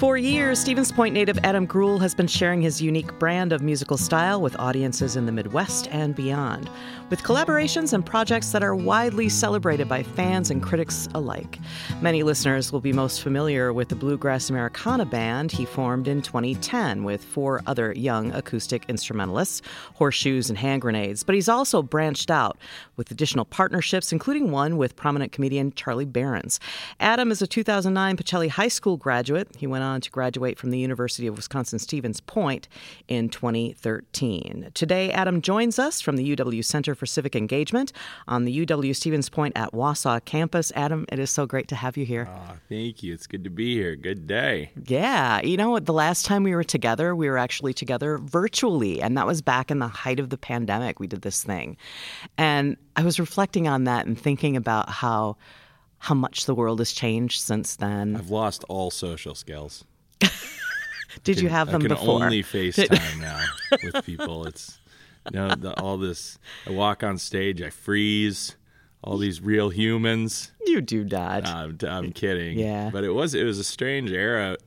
For years, Stevens Point native Adam Greuel has been sharing his unique brand of musical style with audiences in the Midwest and beyond, with collaborations and projects that are widely celebrated by fans and critics alike. Many listeners will be most familiar with the Bluegrass Americana band he formed in 2010 with 4 other young acoustic instrumentalists, Horseshoes and Hand Grenades, but he's also branched out with additional partnerships, including one with prominent comedian Charlie Berens. Adam is a 2009 Pacelli High School graduate. He went on to graduate from the University of Wisconsin-Stevens Point in 2013. Today, Adam joins us from the UW Center for Civic Engagement on the UW-Stevens Point at Wausau campus. Adam, it is so great to have you here. Thank you. It's good to be here. Good day. Yeah. You know, the last time we were together, we were actually together virtually, and that was back in the height of the pandemic. We did this thing. And I was reflecting on that and thinking about how much the world has changed since then. I've lost all social skills. Did you have them before? I can only FaceTime now with people. It's all this. I walk on stage, I freeze. All these real humans. You do not. I'm kidding. Yeah. But it was a strange era.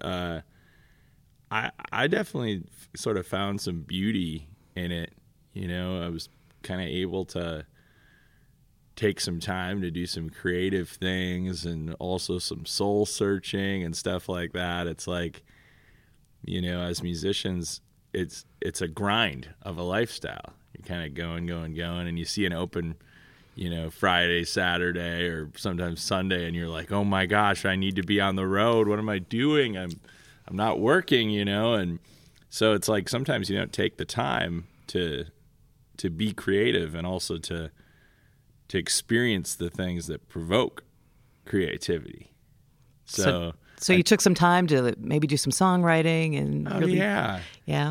I definitely sort of found some beauty in it. You know, I was kind of able to take some time to do some creative things and also some soul searching and stuff like that. It's like, you know, as musicians, it's a grind of a lifestyle. You're kind of going, and you see an open, you know, Friday, Saturday, or sometimes Sunday, and you're like, oh my gosh, I need to be on the road. What am I doing? I'm not working, you know? And so it's like sometimes you don't take the time to be creative and also to experience the things that provoke creativity. So you took some time to maybe do some songwriting and yeah,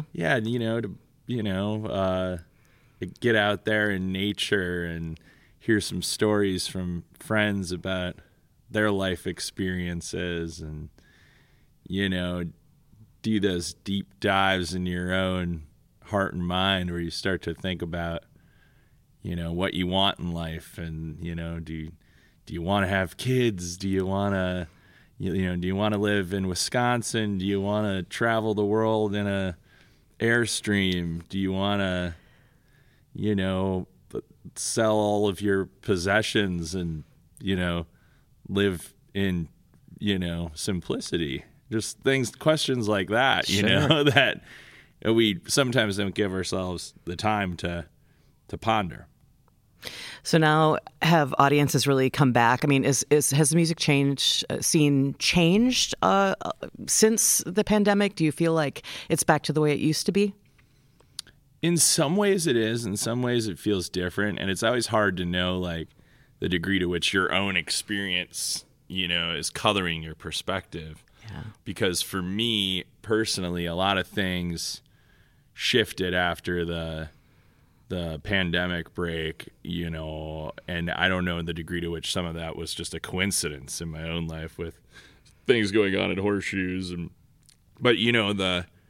get out there in nature and hear some stories from friends about their life experiences, and you know, do those deep dives in your own heart and mind where you start to think about, you know, what you want in life, and you know, do you want to have kids? Do you want to, do you want to live in Wisconsin? Do you want to travel the world in a Airstream? Do you want to, you know, sell all of your possessions and, you know, live in, you know, simplicity? Just questions like that, you know, that we sometimes don't give ourselves the time to ponder. So now have audiences really come back? I mean, has the music scene changed since the pandemic? Do you feel like it's back to the way it used to be? In some ways it is. In some ways it feels different. And it's always hard to know, like, the degree to which your own experience, you know, is coloring your perspective. Yeah. Because for me, personally, a lot of things shifted after the pandemic break, you know, and I don't know the degree to which some of that was just a coincidence in my own life with things going on at Horseshoes. But, you know,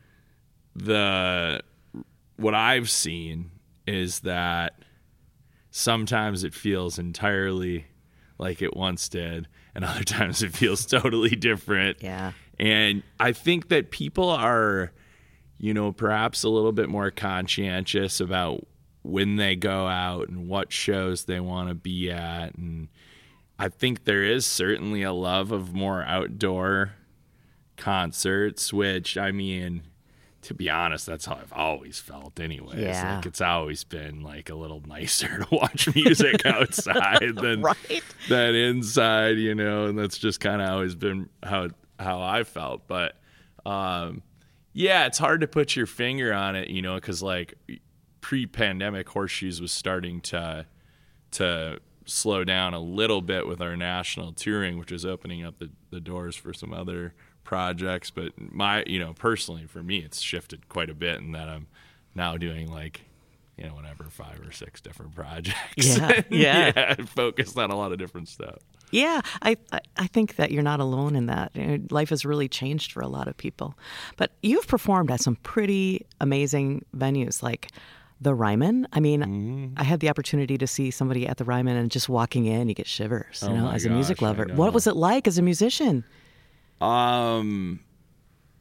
what I've seen is that sometimes it feels entirely like it once did, and other times it feels totally different. Yeah. And I think that people are, you know, perhaps a little bit more conscientious about when they go out and what shows they want to be at. And I think there is certainly a love of more outdoor concerts, which, I mean, to be honest, that's how I've always felt anyways. Yeah. Like, it's always been like a little nicer to watch music outside than inside, you know, and that's just kind of always been how I felt. But yeah, it's hard to put your finger on it, you know, because like pre-pandemic, Horseshoes was starting to slow down a little bit with our national touring, which is opening up the doors for some other projects. But personally for me, it's shifted quite a bit in that I'm now doing like, you know, whatever, 5 or 6 different projects. Yeah. Focused on a lot of different stuff. Yeah, I think that you're not alone in that. Life has really changed for a lot of people. But you've performed at some pretty amazing venues like the Ryman. I mean, I had the opportunity to see somebody at the Ryman, and just walking in, you get shivers, as a music lover. What was it like as a musician?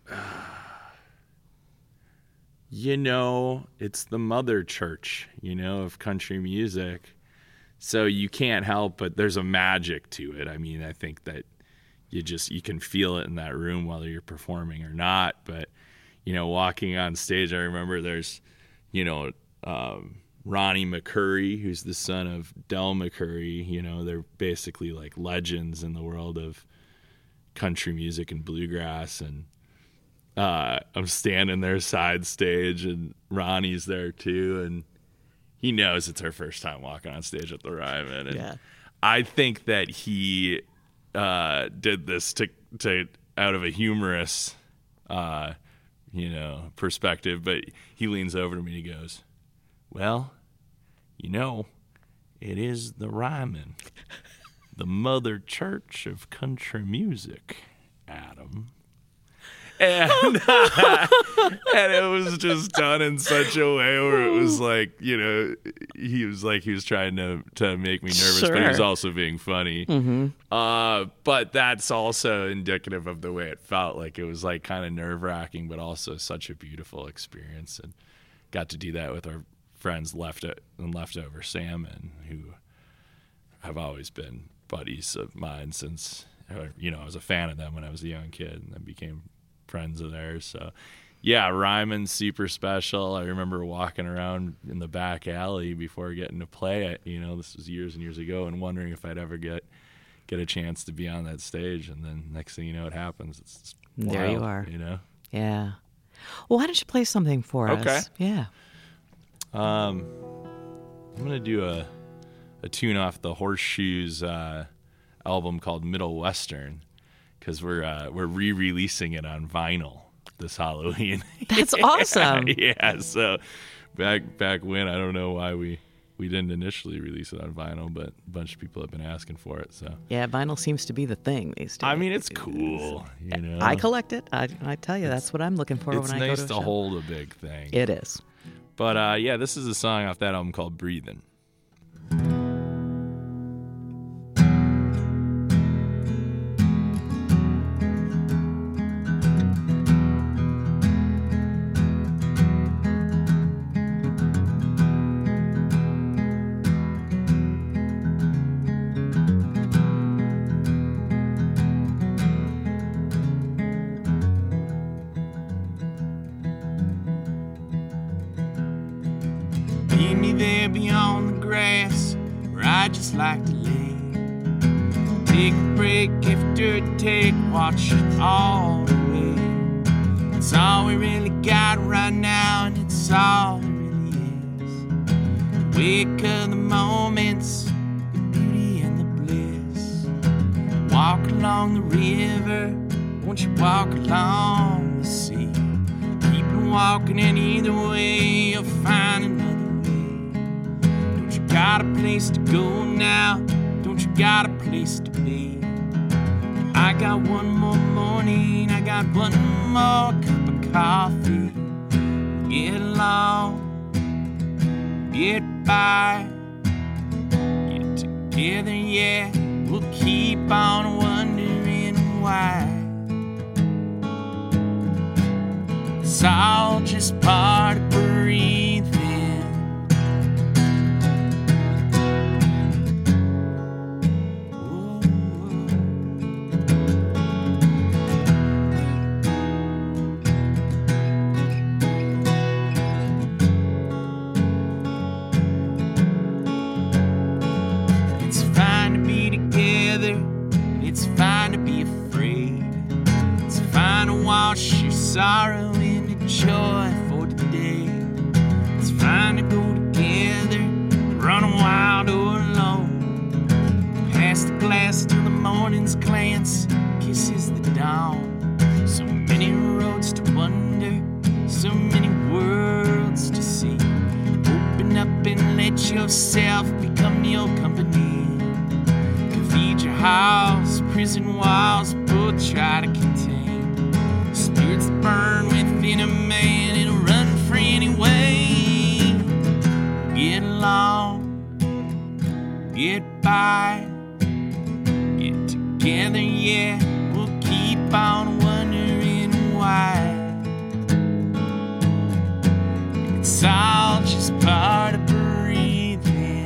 It's the mother church, of country music. So you can't help but there's a magic to it. I mean, I think that you can feel it in that room whether you're performing or not. But, walking on stage, I remember there's, Ronnie McCoury, who's the son of Del McCoury. They're basically like legends in the world of country music and bluegrass. And I'm standing there side stage and Ronnie's there too. And he knows it's her first time walking on stage at the Ryman. And I think that he did this to out of a humorous, perspective. But he leans over to me and he goes, "Well, it is the Ryman, the mother church of country music, Adam." And it was just done in such a way where it was like, he was trying to make me nervous, but he was also being funny. Mm-hmm. But that's also indicative of the way it felt. Like it was like kind of nerve-wracking, but also such a beautiful experience. And got to do that with our friends Leftover Salmon, who have always been buddies of mine since, I was a fan of them when I was a young kid and then became friends of theirs. So Ryman's super special. I remember walking around in the back alley before getting to play it, this was years and years ago, and wondering if I'd ever get a chance to be on that stage. And then next thing you know, it happens. It's wild, there you are. Yeah. Well, why don't you play something for us? Okay. Yeah. I'm gonna do a tune off the Horseshoes album called Middle Western, because we're re-releasing it on vinyl this Halloween. That's awesome. Yeah, so back when, I don't know why we didn't initially release it on vinyl, but a bunch of people have been asking for it. So yeah, vinyl seems to be the thing these days. I mean, it's cool. I collect it. I tell you, that's what I'm looking for when I go to a show. It's nice to hold a big thing. It is. But this is a song off that album called Breathin'. Beyond the grass, where I just like to lay. Take a break after take, watch it all the way. It's all we really got right now, and it's all it really is. The wake of the moments, the beauty and the bliss. Walk along the river, won't you walk along the sea? Keep on walking, and either way you'll find another. Got a place to go now, don't you got a place to be? I got one more morning, I got one more cup of coffee. Get along, get by, get together, yeah. We'll keep on wondering why. It's all just part of breathing. Wash your sorrow into joy for today. It's fine to go together, run wild or alone. Pass the glass till the morning's glance kisses the dawn. So many roads to wander, so many worlds to see. Open up and let yourself become your company. Cathedral house, prison walls, both try to contain. Spirits burn within a man, it'll run free anyway. Get along, get by, get together, yeah. We'll keep on wondering why. It's all just part of breathing.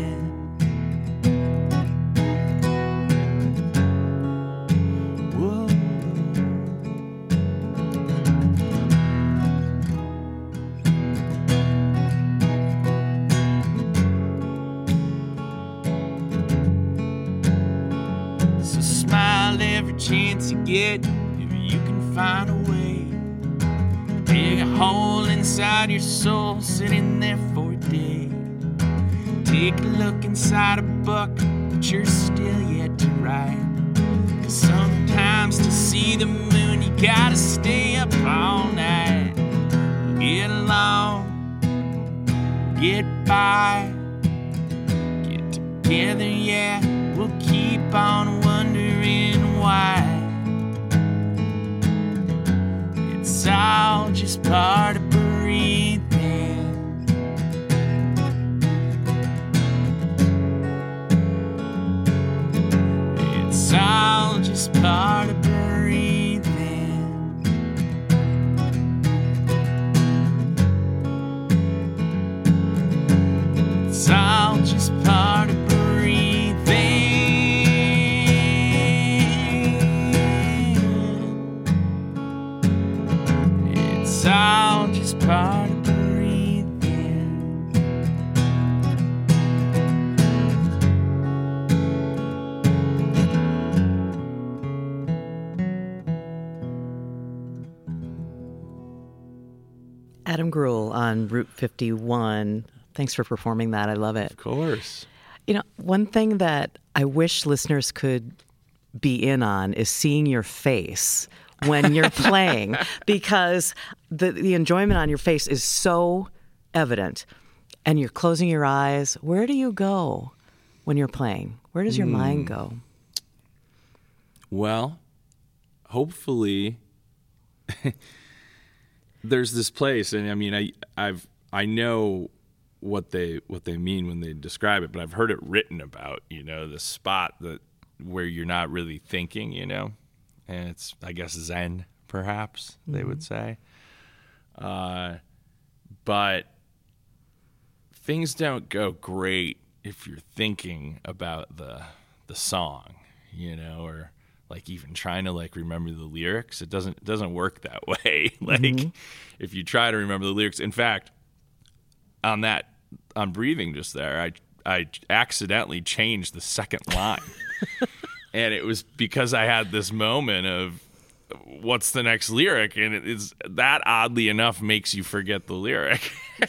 Whoa. So smile every chance you get, if you can find a way. Dig a hole inside your soul, sitting there for a day. Take a look inside a book, but you're still yet to write. 'Cause sometimes to see the moon, you gotta stay up all night. Get along, get by, get together, yeah. We'll keep on wondering why. It's all just part of breathing. It's all just part of breathing. It's all just part of breathing. It's all just part of breathing. Adam Grule on Route 51. Thanks for performing that. I love it. Of course. You know, one thing that I wish listeners could be in on is seeing your face when you're playing, because the enjoyment on your face is so evident, and you're closing your eyes. Where do you go when you're playing? Where does your mind go? Well, hopefully there's this place, and I mean, I know what they mean when they describe it, but I've heard it written about, you know, the spot where you're not really thinking, you know, and it's, I guess, Zen, perhaps they would say. But things don't go great if you're thinking about the song, you know, or like even trying to like remember the lyrics. It doesn't work that way. Like if you try to remember the lyrics, in fact, on breathing just there, I accidentally changed the second line. And it was because I had this moment of what's the next lyric, and it's that, oddly enough, makes you forget the lyric.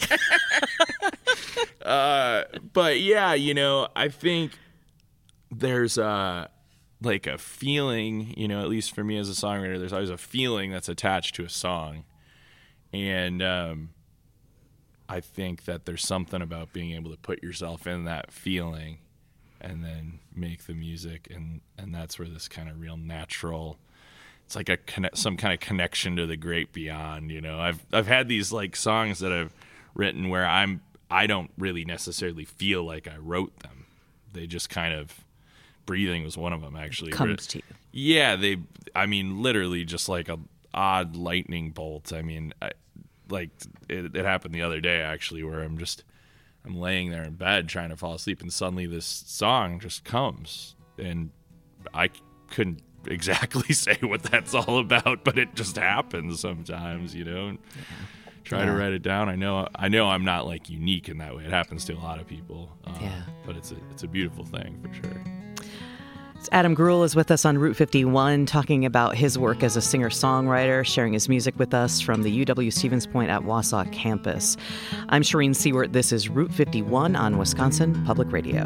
But yeah, you know, I think there's like a feeling, you know, at least for me as a songwriter, there's always a feeling that's attached to a song. And I think that there's something about being able to put yourself in that feeling and then make the music, and that's where this kind of real natural, it's like some kind of connection to the great beyond, you know. I've had these like songs that I've written where I don't really necessarily feel like I wrote them. They just kind of, breathing was one of them actually. Comes to you. Yeah, I mean, literally just like a odd lightning bolt. I mean, it happened the other day actually, where I'm laying there in bed trying to fall asleep, and suddenly this song just comes, and I couldn't exactly say what that's all about, but it just happens sometimes, you know. Try to write it down. I know I'm not like unique in that way. It happens to a lot of people. But it's a beautiful thing for sure. Adam Grule is with us on Route 51, talking about his work as a singer-songwriter, sharing his music with us from the UW-Stevens Point at Wausau campus. I'm Shireen Seward. This is Route 51 on Wisconsin Public Radio.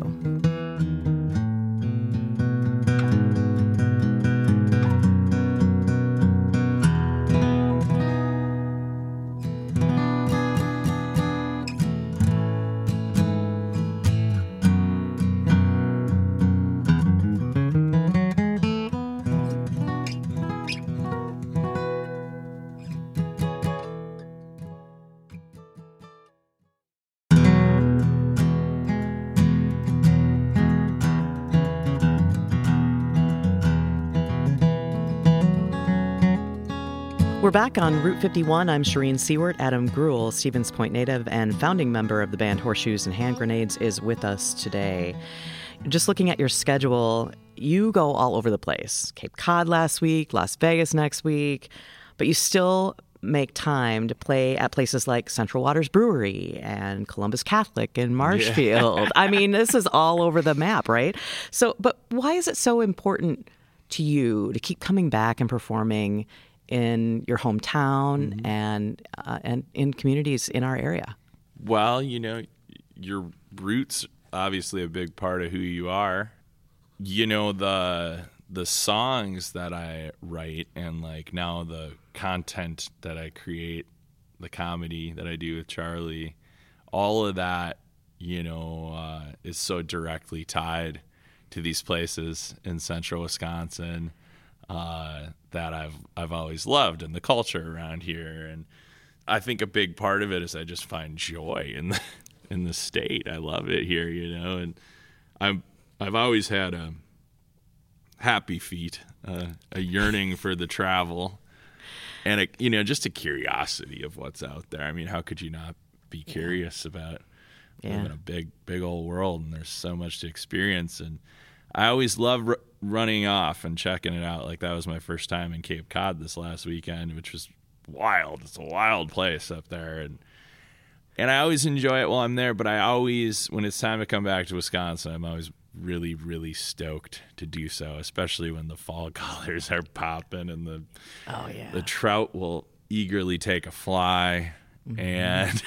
We're back on Route 51. I'm Shireen Seward. Adam Gruhl, Stevens Point native and founding member of the band Horseshoes and Hand Grenades, is with us today. Just looking at your schedule, you go all over the place. Cape Cod last week, Las Vegas next week, but you still make time to play at places like Central Waters Brewery and Columbus Catholic in Marshfield. Yeah. I mean, this is all over the map, right? So, but why is it so important to you to keep coming back and performing in your hometown and in communities in our area? Well, you know, your roots obviously a big part of who you are. You know, the songs that I write and like now the content that I create, the comedy that I do with Charlie, all of that, you know, is so directly tied to these places in central Wisconsin that I've always loved, and the culture around here. And I think a big part of it is I just find joy in the state. I love it here, you know, and I've always had a happy feet, a yearning for the travel, and you know, just a curiosity of what's out there. I mean, how could you not be curious about living in a big old world, and there's so much to experience. And I always love running off and checking it out. Like that was my first time in Cape Cod this last weekend, which was wild. It's a wild place up there, and I always enjoy it while I'm there. But I always, when it's time to come back to Wisconsin, I'm always really, really stoked to do so, especially when the fall colors are popping and the trout will eagerly take a fly, and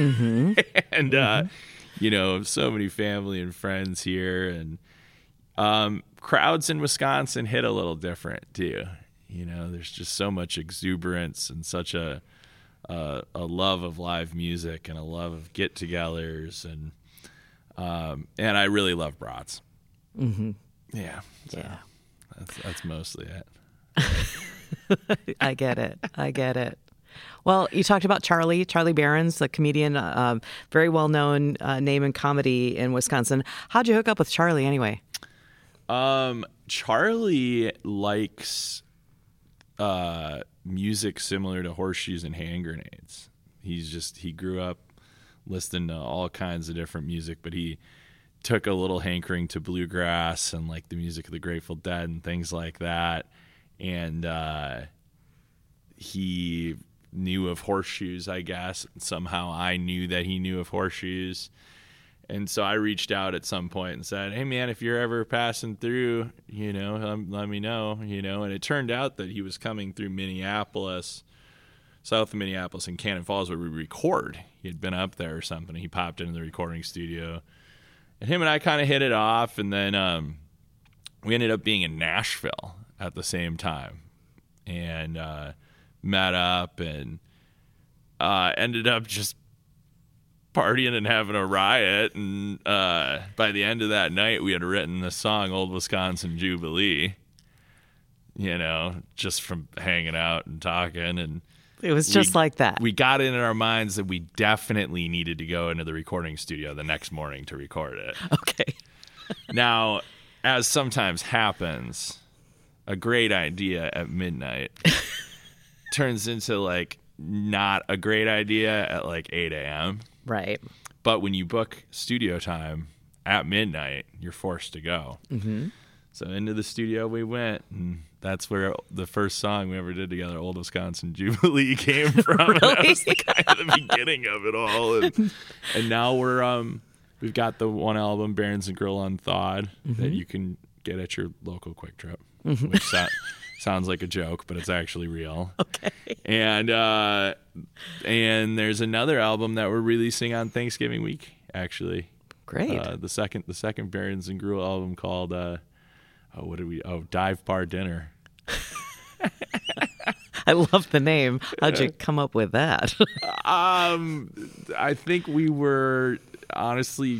you know, so many family and friends here, and crowds in Wisconsin hit a little different too. You know, there's just so much exuberance and such a love of live music and a love of get-togethers, and I really love brats. Yeah, so that's mostly it. I get it. Well, you talked about Charlie Berens, the comedian, very well-known name in comedy in Wisconsin. How'd you hook up with Charlie anyway? Charlie likes music similar to Horseshoes and Hand Grenades. He grew up listening to all kinds of different music, but he took a little hankering to bluegrass and like the music of the Grateful Dead and things like that. And he knew of Horseshoes, I guess. Somehow I knew that he knew of Horseshoes. And so I reached out at some point and said, hey, man, if you're ever passing through, you know, let me know, you know. And it turned out that he was coming through Minneapolis, south of Minneapolis in Cannon Falls, where we record. He had been up there or something. He popped into the recording studio. And him and I kind of hit it off. And then we ended up being in Nashville at the same time. And met up and ended up just partying and having a riot, and by the end of that night we had written the song Old Wisconsin Jubilee, you know, just from hanging out and talking. And it was just like that. We got it in our minds that we definitely needed to go into the recording studio the next morning to record it. Okay. Now, as sometimes happens, a great idea at midnight turns into like not a great idea at like 8 a.m. Right. But when you book studio time at midnight, you're forced to go. So into the studio we went, and that's where the first song we ever did together, Old Wisconsin Jubilee, came from. Really? That was kind of the beginning of it all. And now we've got the one album, Berens and Gruhl Unthawed, that you can get at your local Quick Trip, which sounds like a joke, but it's actually real. Okay. And there's another album that we're releasing on Thanksgiving week, actually. Great. The second Berens and Gruhl album called Dive Bar Dinner. I love the name. How'd you come up with that? I think we were honestly,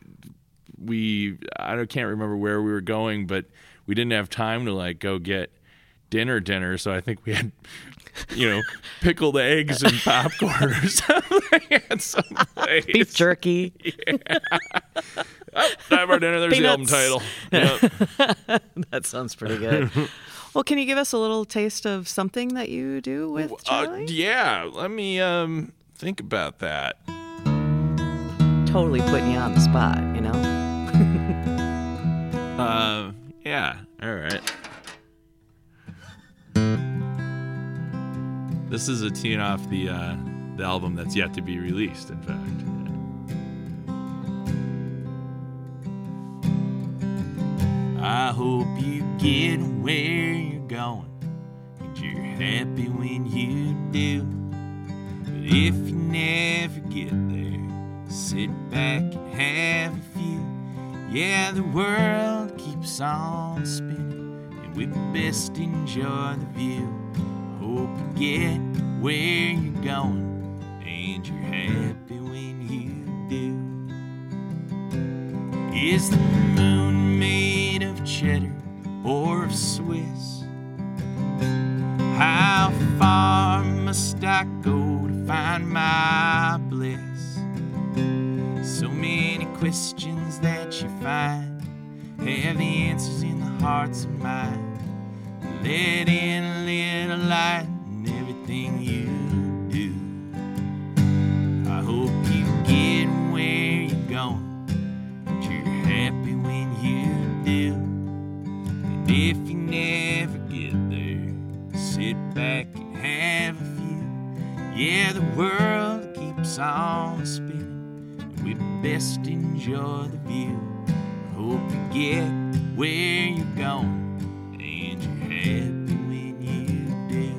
I can't remember where we were going, but we didn't have time to like go get dinner. So I think we had, pickled eggs and popcorn or something at some place. Beef jerky. Yeah. Oh, Dive Bar Dinner. There's Peanuts. the album title. Yep. That sounds pretty good. Well, can you give us a little taste of something that you do with Charlie? Yeah, let me think about that. Totally putting you on the spot, you know? Yeah, all right. This is a tune off the album that's yet to be released, in fact. I hope you get where you're going, and you're happy when you do. But if you never get there, sit back and have a few. Yeah, the world keeps on spinning, and we best enjoy the view. Hope you get where you're going, and you're happy when you do. Is the moon made of cheddar or of Swiss? How far must I go to find my bliss? So many questions that you find have the answers in the hearts of mine. Let in a little light in everything you do. I hope you get where you're going, and you're happy when you do. And if you never get there, sit back and have a few. Yeah, the world keeps on spinning, and we best enjoy the view. I hope you get where you're going, and you're happy when you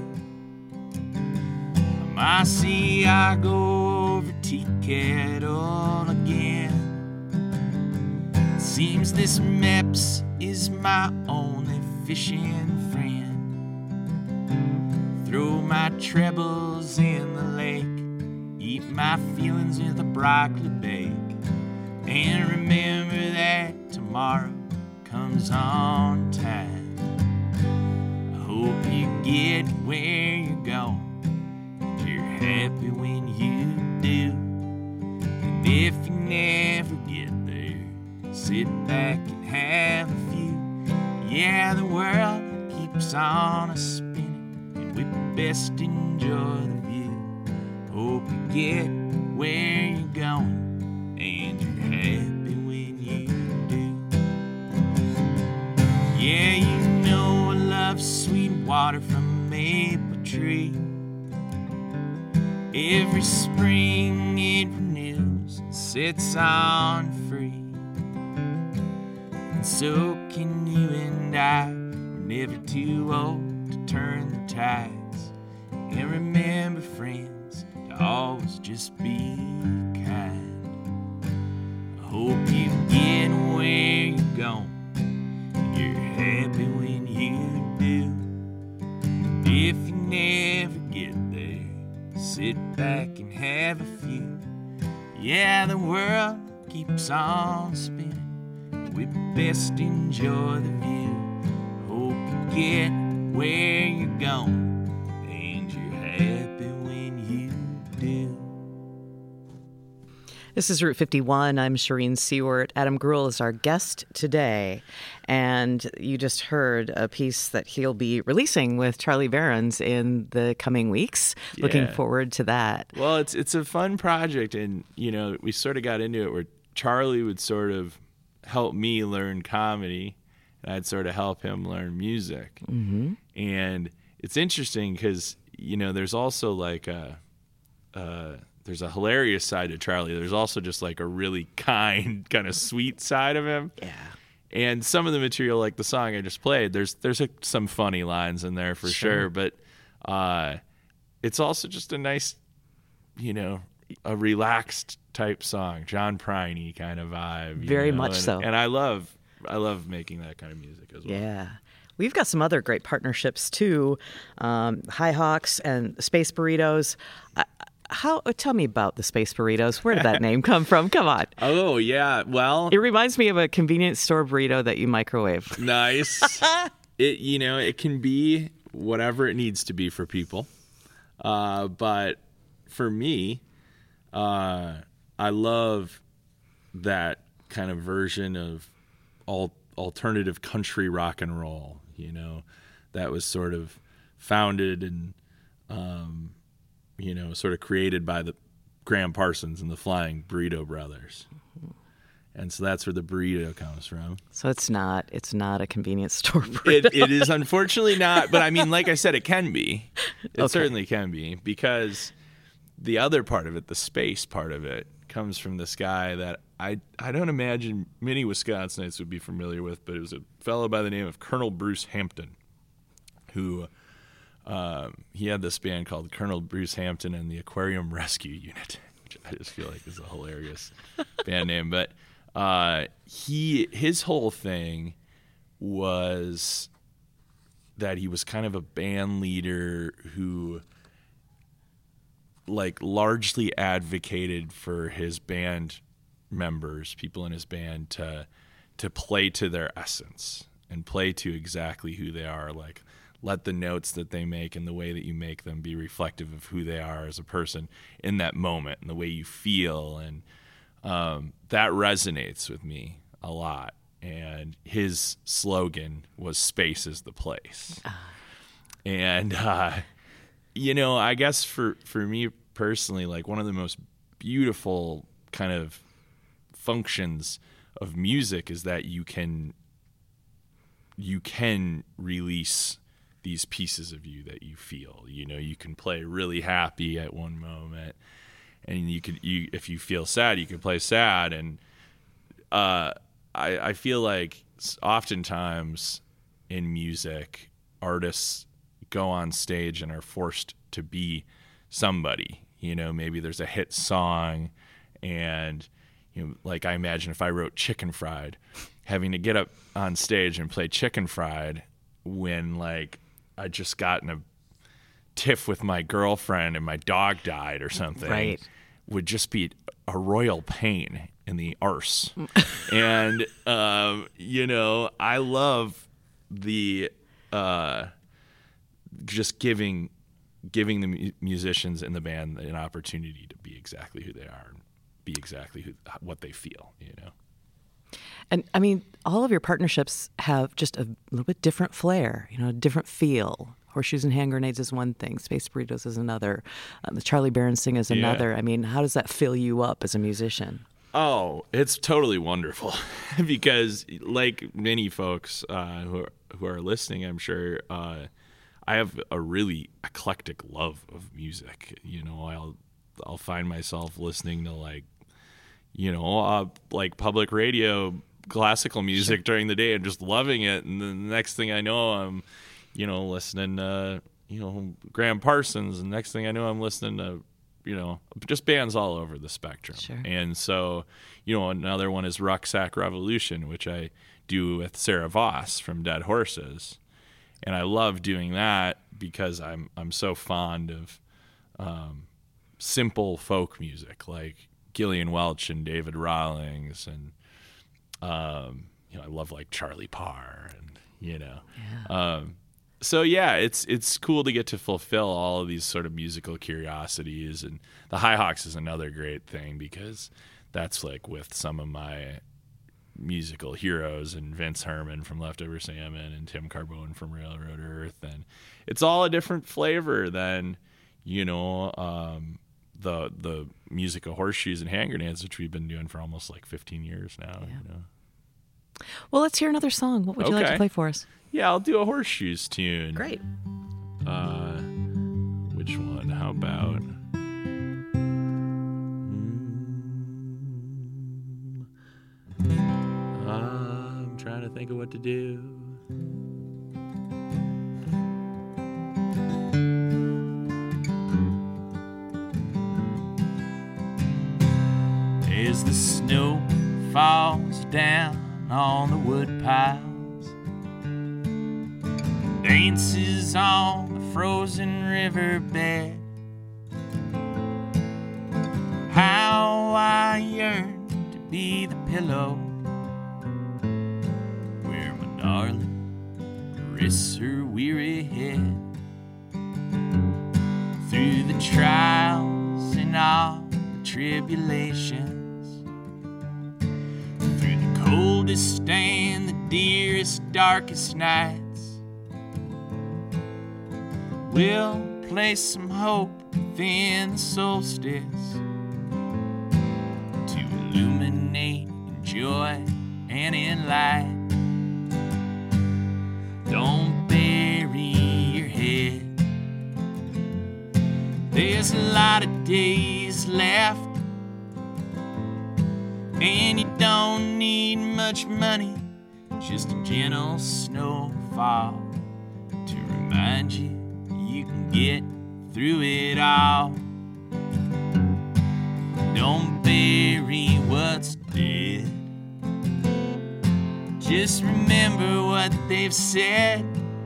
do. I see I go over Tea Kettle again. It seems this Meps is my only fishing friend. Throw my trebles in the lake, eat my feelings with a broccoli bake, and remember that tomorrow comes on time. I hope you get where you're going, and you're happy when you do. And if you never get there, sit back and have a few. Yeah, the world keeps on a-spinning, and we best enjoy the view. Hope you get where you're going, and you're happy when you do. Yeah, you know I love sweet water from a maple tree. Every spring it renews and sets on free. And so can you and I. We're never too old to turn the tides. And remember, friends, to always just be kind. I hope you get where you're going, and you're happy when you do. And if you never get there, sit back and have a few. Yeah, the world keeps on spinning, and we best enjoy the view. Hope you get where you're going, and you're happy when you do. This is Route 51. I'm Shireen Seward. Adam Greuel is our guest today. And you just heard a piece that he'll be releasing with Charlie Berens in the coming weeks. Yeah. Looking forward to that. Well, it's a fun project. And, you know, we sort of got into it where Charlie would sort of help me learn comedy, and I'd sort of help him learn music. Mm-hmm. And it's interesting because, you know, there's also like there's a hilarious side to Charlie. There's also just like a really kind, kind of sweet side of him. Yeah. And some of the material, like the song I just played, there's some funny lines in there for sure. But it's also just a nice, you know, a relaxed type song, John Prine kind of vibe. Very much so. And I love making that kind of music as well. Yeah. We've got some other great partnerships too. High Hawks and Space Burritos. Tell me about the Space Burritos. Where did that name come from? Come on. Oh, yeah. Well, it reminds me of a convenience store burrito that you microwave. Nice. It can be whatever it needs to be for people. But for me, I love that kind of version of alternative country rock and roll, you know, that was sort of founded and, sort of created by the Graham Parsons and the Flying Burrito Brothers. And so that's where the burrito comes from. So it's not a convenience store burrito. It is unfortunately not, but I mean, like I said, it can be. It certainly can be, because the other part of it, the space part of it, comes from this guy that I don't imagine many Wisconsinites would be familiar with, but it was a fellow by the name of Colonel Bruce Hampton, who he had this band called Colonel Bruce Hampton and the Aquarium Rescue Unit, which I just feel like is a hilarious band name. But his whole thing was that he was kind of a band leader who like largely advocated for his band members, people in his band, to play to their essence and play to exactly who they are. Like, let the notes that they make and the way that you make them be reflective of who they are as a person in that moment and the way you feel. And that resonates with me a lot. And his slogan was "Space is the place." And, I guess for me personally, like, one of the most beautiful kind of functions of music is that you can release these pieces of you that you feel. You can play really happy at one moment, and if you feel sad, you can play sad. And I feel like oftentimes in music, artists go on stage and are forced to be somebody. Maybe there's a hit song, and like, I imagine if I wrote Chicken Fried, having to get up on stage and play Chicken Fried when, like, I just got in a tiff with my girlfriend and my dog died or something, right, would just be a royal pain in the arse. And I love the just giving the musicians in the band an opportunity to be exactly who they are and be exactly what they feel. And I mean, all of your partnerships have just a little bit different flair, a different feel. Horseshoes and Hand Grenades is one thing. Space Burritos is another. The Charlie Barron Sing is another. I mean, how does that fill you up as a musician? Oh, it's totally wonderful because, like many folks who are listening, I'm sure, I have a really eclectic love of music. I'll find myself listening to like public radio classical music during the day and just loving it, and then the next thing I know, I'm listening to Graham Parsons, and next thing I know, I'm listening to just bands all over the spectrum. Sure. And so another one is Rucksack Revolution, which I do with Sarah Voss from Dead Horses, and I love doing that because I'm so fond of simple folk music like Gillian Welch and David Rawlings, and I love like Charlie Parr, and so yeah, it's cool to get to fulfill all of these sort of musical curiosities. And the High Hawks is another great thing because that's like with some of my musical heroes, and Vince Herman from Leftover Salmon and Tim Carbone from Railroad Earth, and it's all a different flavor than the music of Horseshoes and Hand Grenades, which we've been doing for almost like 15 years now. Yeah. Well, let's hear another song. What would you like to play for us? Yeah, I'll do a Horseshoes tune. Great. Which one? How about... I'm trying to think of what to do. As the snow falls down on the wood piles, dances on the frozen riverbed, how I yearn to be the pillow where my darling rests her weary head. Through the trials and all the tribulations, through the coldest and the dearest, darkest nights, we'll place some hope within the solstice to illuminate in joy and in light. Don't bury your head. There's a lot of days left, and you don't need much money, just a gentle snowfall to remind you you can get through it all. Don't bury what's dead. Just remember what they've said.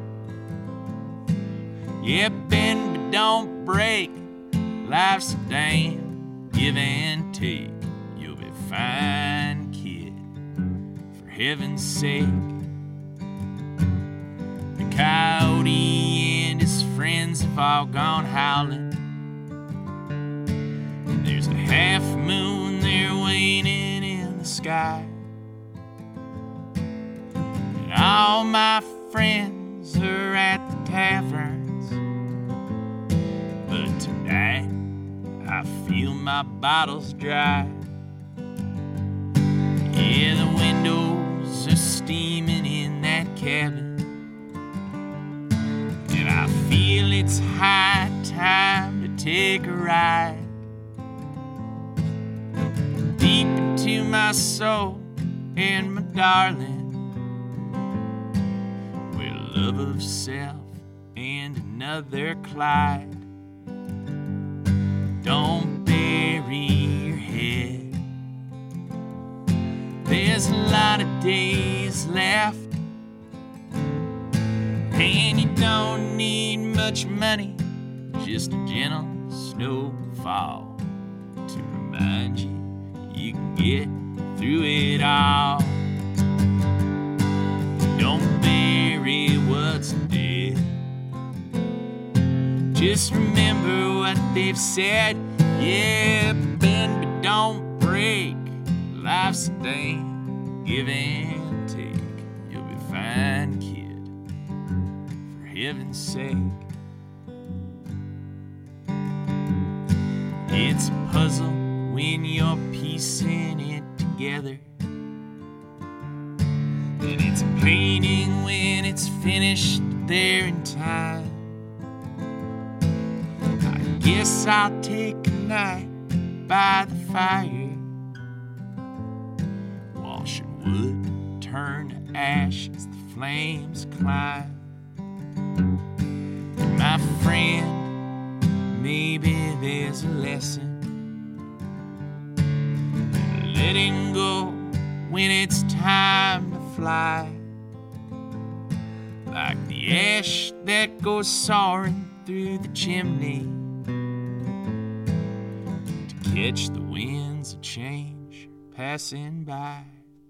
Yeah, bend but don't break. Life's a damn give and take. You'll be fine, kid, for heaven's sake. The coyote and his friends have all gone howling. And there's a half moon there waning in the sky. And all my friends are at the taverns. But tonight I feel my bottles dry. Yeah, the windows are steaming in that cabin, and I feel it's high time to take a ride deep into my soul and my darling, where love of self and another Clyde. Don't bury your head. There's a lot of days left, and you don't need much money, just a gentle snowfall to remind you you can get through it all. Don't bury what's dead. Just remember what they've said. Yeah, bend but don't break. Life's a thing, give and take. You'll be fine, kid, for heaven's sake. It's a puzzle when you're piecing it together, and it's a painting when it's finished there in time. I guess I'll take a night by the fire, washing wood, turn to ash as the flames climb. And my friend, maybe there's a lesson in letting go when it's time to fly, like the ash that goes soaring through the chimney to catch the winds of change passing by.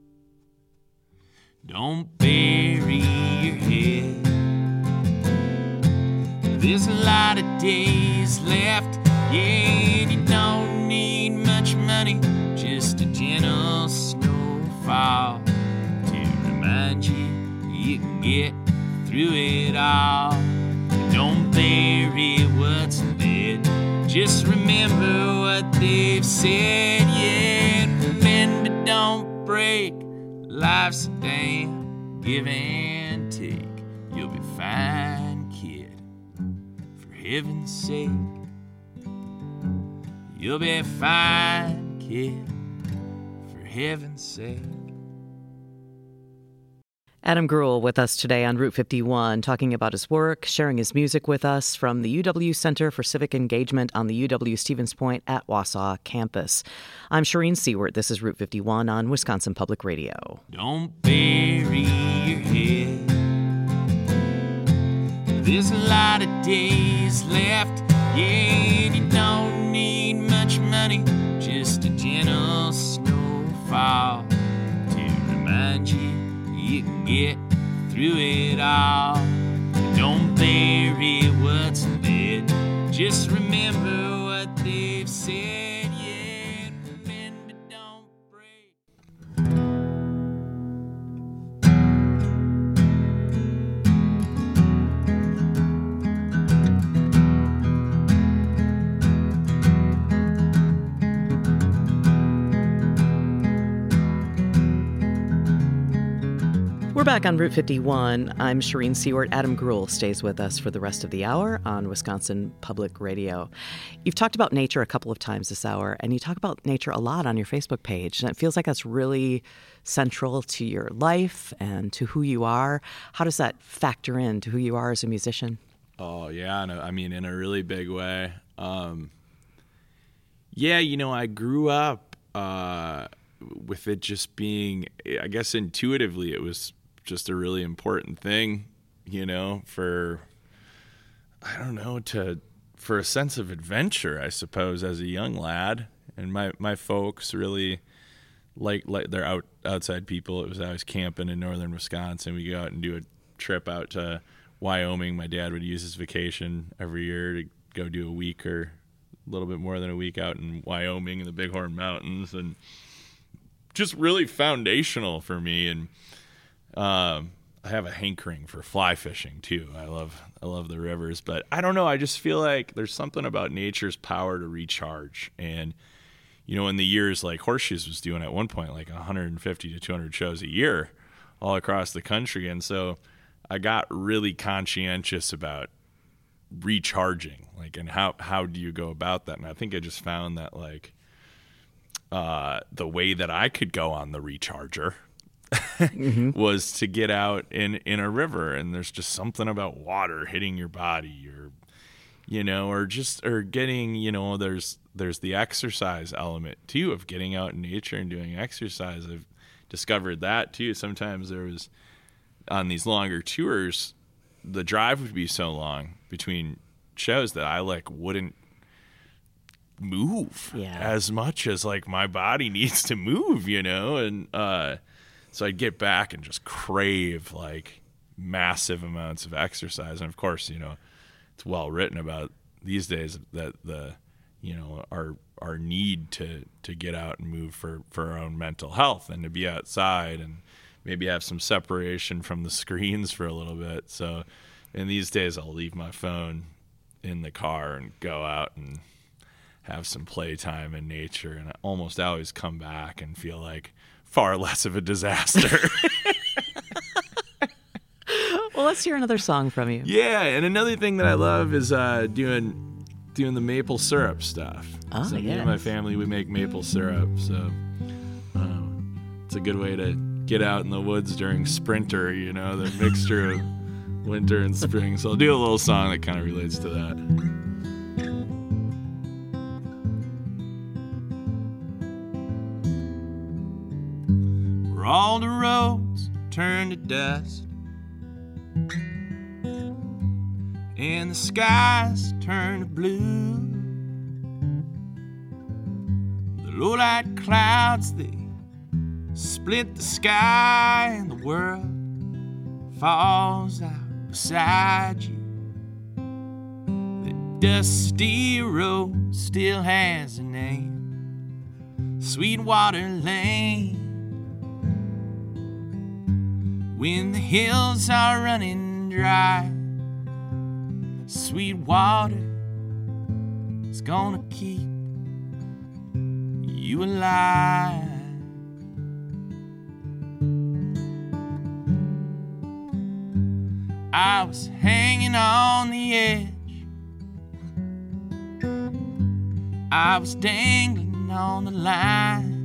Don't bury your head. There's a lot of days left, yeah, and you don't need much money, just a gentle snowfall to remind you you can get through it all. Don't bury what's dead. Just remember what they've said, yeah, and bend but don't break. Life's a damn give and take. You'll be fine, kid, for heaven's sake. You'll be fine, kid, for heaven's sake. Adam Greuel with us today on Route 51, talking about his work, sharing his music with us from the UW Center for Civic Engagement on the UW Stevens Point at Wausau campus. I'm Shireen Seward. This is Route 51 on Wisconsin Public Radio. Don't bury your head. There's a lot of days left, yeah, and you don't need much money, just a gentle snowfall to remind you you can get through it all. Don't bury what's dead. Just remember what they've said, yeah, and bend but don't break. We're back on Route 51. I'm Shireen Seward. Adam Grule stays with us for the rest of the hour on Wisconsin Public Radio. You've talked about nature a couple of times this hour, and you talk about nature a lot on your Facebook page, and it feels like that's really central to your life and to who you are. How does that factor into who you are as a musician? Oh, yeah. No, I mean, in a really big way. Yeah, I grew up with it just being, I guess intuitively, it was just a really important thing, for a sense of adventure, I suppose, as a young lad. And my folks really like they're outside people. It was always camping in northern Wisconsin. We go out and do a trip out to Wyoming. My dad would use his vacation every year to go do a week or a little bit more than a week out in Wyoming in the Bighorn Mountains, and just really foundational for me. And I have a hankering for fly fishing too. I love the rivers, but I don't know. I just feel like there's something about nature's power to recharge. And in the years like Horseshoes was doing at one point, like 150 to 200 shows a year all across the country. And so I got really conscientious about recharging, and how do you go about that? And I think I just found that the way that I could go on the recharger was to get out in a river, and there's just something about water hitting your body, or getting, there's the exercise element too of getting out in nature and doing exercise. I've discovered that too. Sometimes there was, on these longer tours, the drive would be so long between shows that I wouldn't move as much as my body needs to move, and so I'd get back and just crave massive amounts of exercise. And of course, it's well written about these days that our need to get out and move for our own mental health and to be outside and maybe have some separation from the screens for a little bit. So in these days, I'll leave my phone in the car and go out and have some playtime in nature, and I almost always come back and feel like far less of a disaster. Well, let's hear another song from you. Yeah, and another thing that I love is doing the maple syrup stuff. Oh, so me and my family, we make maple syrup, so it's a good way to get out in the woods during sprinter, the mixture of winter and spring. So I'll do a little song that kind of relates to that. Where all the roads turn to dust and the skies turn to blue, the low-light clouds, they split the sky, and the world falls out beside you. The dusty road still has a name, Sweetwater Lane. When the hills are running dry, Sweetwater is gonna keep you alive. I was hanging on the edge, I was dangling on the line,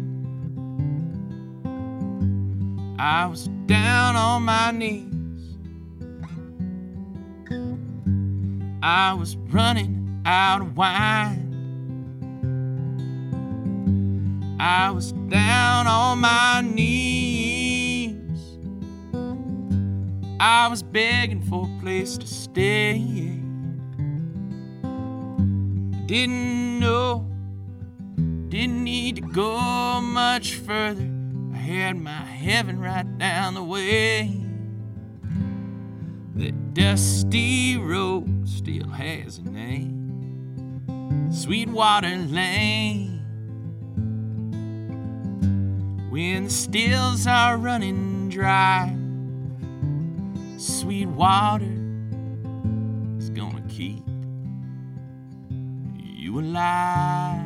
I was down on my knees, I was running out of wine, I was down on my knees, I was begging for a place to stay. Didn't know, didn't need to go much further. I had my heaven right down the way. That dusty road still has a name, Sweetwater Lane. When the stills are running dry, Sweetwater is gonna keep you alive.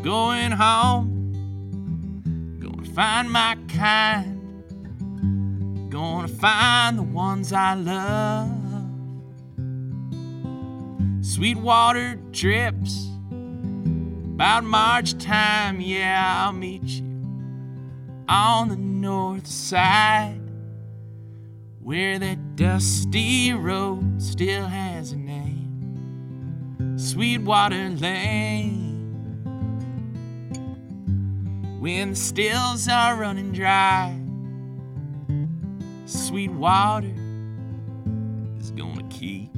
going home, gonna find my kind, gonna find the ones I love. Sweetwater drips about March time, yeah, I'll meet you on the north side, where that dusty road still has a name, Sweetwater Lane. When the stills are running dry, Sweetwater is gonna keep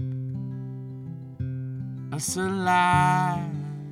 us alive.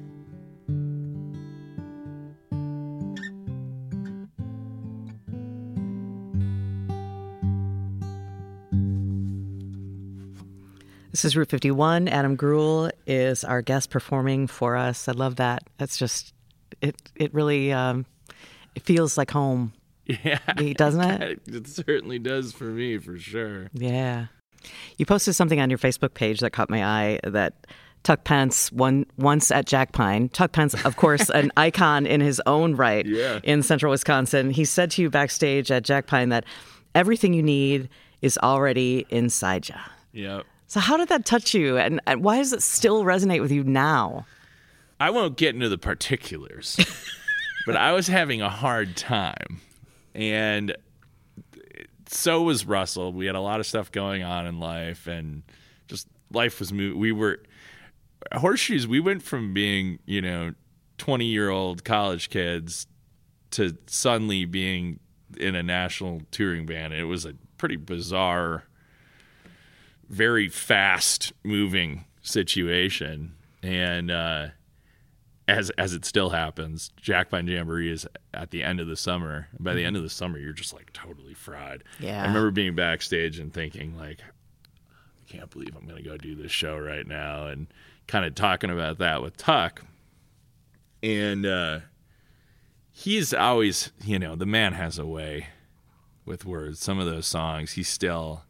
This is Route 51. Adam Greuel is our guest performing for us. I love that. That's just, it really, it feels like home. Yeah. Doesn't it? It certainly does for me, for sure. Yeah. You posted something on your Facebook page that caught my eye, that Tuck Pence, once at Jack Pine. Tuck Pence, of course, an icon in his own right in central Wisconsin. He said to you backstage at Jack Pine that everything you need is already inside you. Yep. So how did that touch you, and why does it still resonate with you now? I won't get into the particulars, but I was having a hard time. And so was Russell. We had a lot of stuff going on in life, and just life was moving. We were Horseshoes. We went from being, 20-year-old college kids to suddenly being in a national touring band. It was a pretty bizarre, very fast moving situation. And as it still happens, Jack Pine Jamboree is at the end of the summer. And by the end of the summer, you're just like totally fried. Yeah. I remember being backstage and thinking like, I can't believe I'm going to go do this show right now, and kind of talking about that with Tuck. And he's always, the man has a way with words. Some of those songs, he's still,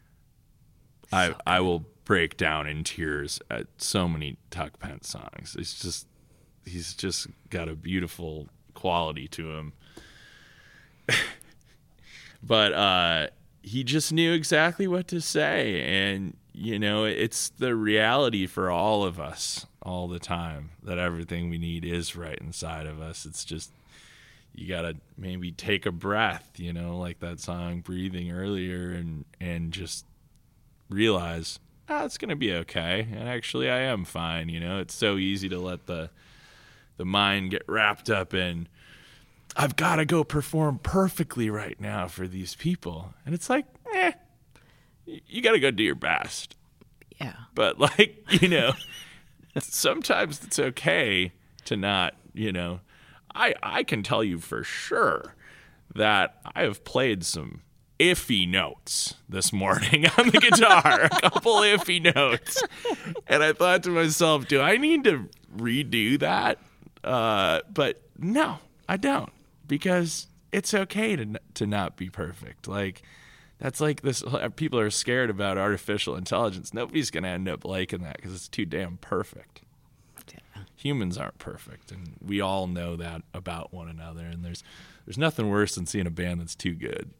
I will break down in tears at so many Tuck Pence songs. He's just got a beautiful quality to him. But he just knew exactly what to say. And, it's the reality for all of us all the time that everything we need is right inside of us. It's just, you got to maybe take a breath, like that song Breathing earlier, and just realize, it's going to be okay. And actually I am fine. It's so easy to let the mind get wrapped up in, I've got to go perform perfectly right now for these people. And it's like, you got to go do your best. Yeah. But sometimes it's okay to not, I can tell you for sure that I have played some iffy notes this morning on the guitar, a couple iffy notes. And I thought to myself, do I need to redo that? But no, I don't, because it's okay to not be perfect. Like, that's like this, people are scared about artificial intelligence. Nobody's going to end up liking that because it's too damn perfect. Yeah. Humans aren't perfect, and we all know that about one another. And there's nothing worse than seeing a band that's too good.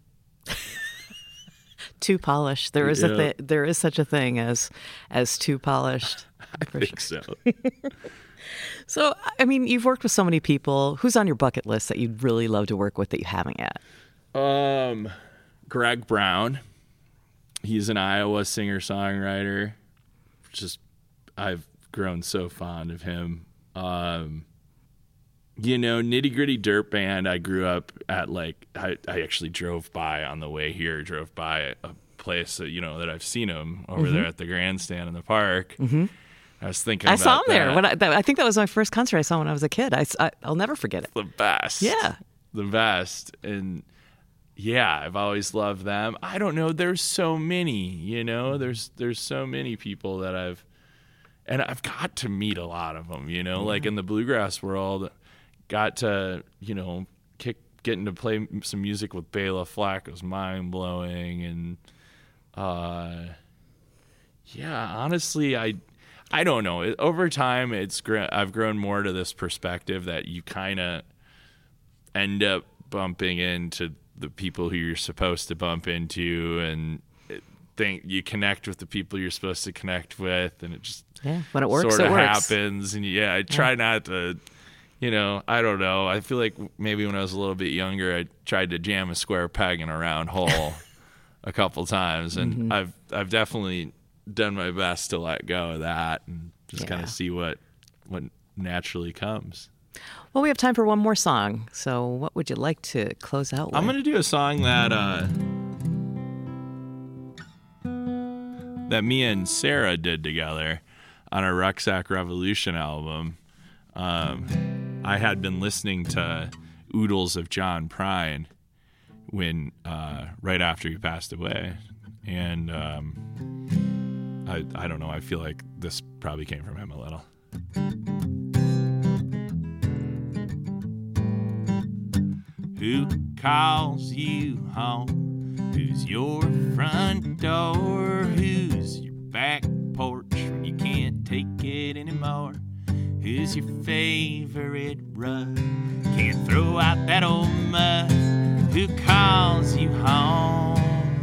Too polished. There is there is such a thing as too polished. I think so. So, I mean, you've worked with so many people. Who's on your bucket list that you'd really love to work with that you haven't yet? Greg Brown. He's an Iowa singer-songwriter. I've grown so fond of him. Nitty Gritty Dirt Band, I grew up at, I actually drove by a place that, that I've seen him over there at the grandstand in the park. Mm-hmm. I was thinking about that. I saw him there. I think that was my first concert I saw when I was a kid. I'll never forget it. The best. Yeah. The best. And yeah, I've always loved them. I don't know. There's so many, there's so many people that I've got to meet a lot of them, like in the bluegrass world, got to, getting to play some music with Bela Fleck was mind blowing. And, honestly, I don't know. Over time, I've grown more to this perspective that you kind of end up bumping into the people who you're supposed to bump into, and think you connect with the people you're supposed to connect with, and it just when it works, sort of it works. happens. And I try not to, I don't know. I feel like maybe when I was a little bit younger, I tried to jam a square peg in a round hole a couple times, and I've definitely done my best to let go of that and just kind of see what naturally comes. Well, we have time for one more song. So what would you like to close out with? I'm going to do a song that me and Sarah did together on our Rucksack Revolution album. I had been listening to Oodles of John Prine when right after he passed away, and I don't know, I feel like this probably came from him a little. Who calls you home? Who's your front door? Who's your back porch when you can't take it anymore? Who's your favorite rug? Can't throw out that old mud. Who calls you home?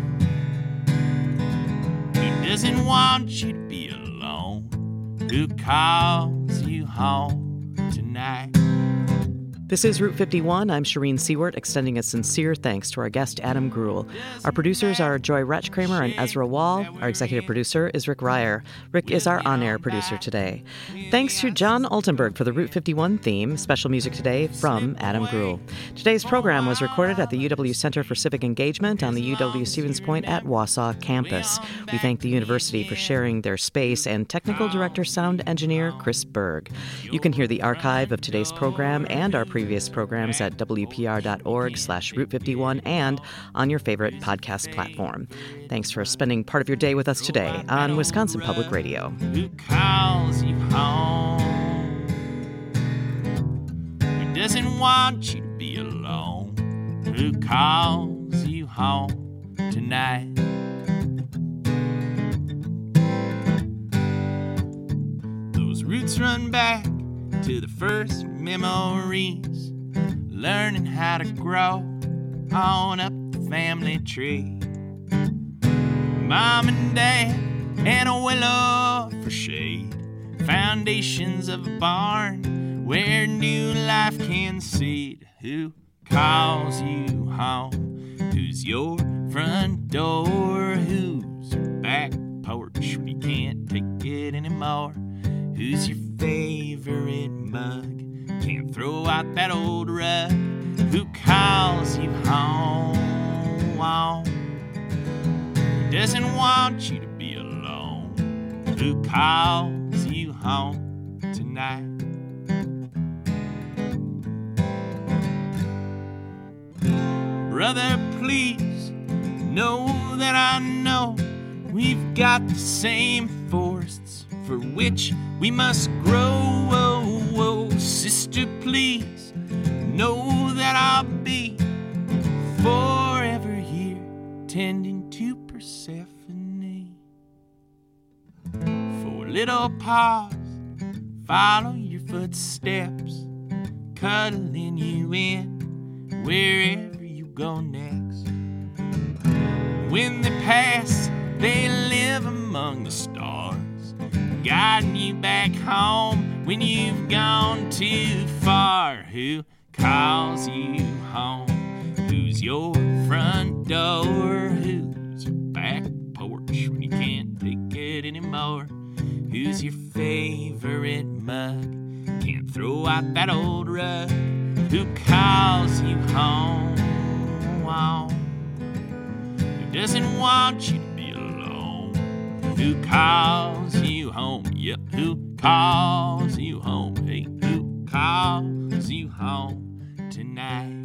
Who doesn't want you to be alone? Who calls you home tonight? This is Route 51. I'm Shireen Seward, extending a sincere thanks to our guest, Adam Greuel. Our producers are Joy Retchkramer and Ezra Wall. Our executive producer is Rick Ryer. Rick is our on-air producer today. Thanks to John Altenberg for the Route 51 theme. Special music today from Adam Greuel. Today's program was recorded at the UW Center for Civic Engagement on the UW Stevens Point at Wausau campus. We thank the university for sharing their space and technical director sound engineer Chris Berg. You can hear the archive of today's program and our previous programs at wpr.org/Route51 and on your favorite podcast platform. Thanks for spending part of your day with us today on Wisconsin Public Radio. Who calls you home? Who doesn't want you to be alone? Who calls you home tonight? Those roots run back to the first memories, learning how to grow on up the family tree. Mom and Dad and a willow for shade, foundations of a barn where new life can seed. Who calls you home? Who's your front door? Who's your back porch when you can't take it anymore? Who's your favorite mug? Can't throw out that old rug. Who calls you home? Who doesn't want you to be alone? Who calls you home tonight? Brother, please know that I know we've got the same forests for which we must grow. Sister, please know that I'll be forever here tending to Persephone. For little paws follow your footsteps, cuddling you in wherever you go next. When they pass, they live among the stars, guiding you back home when you've gone too far. Who calls you home? Who's your front door? Who's your back porch when you can't take it anymore? Who's your favorite mug? Can't throw out that old rug. Who calls you home? Who doesn't want you to be alone? Who calls you home? Yep, who calls you home? Hey, who calls you home tonight?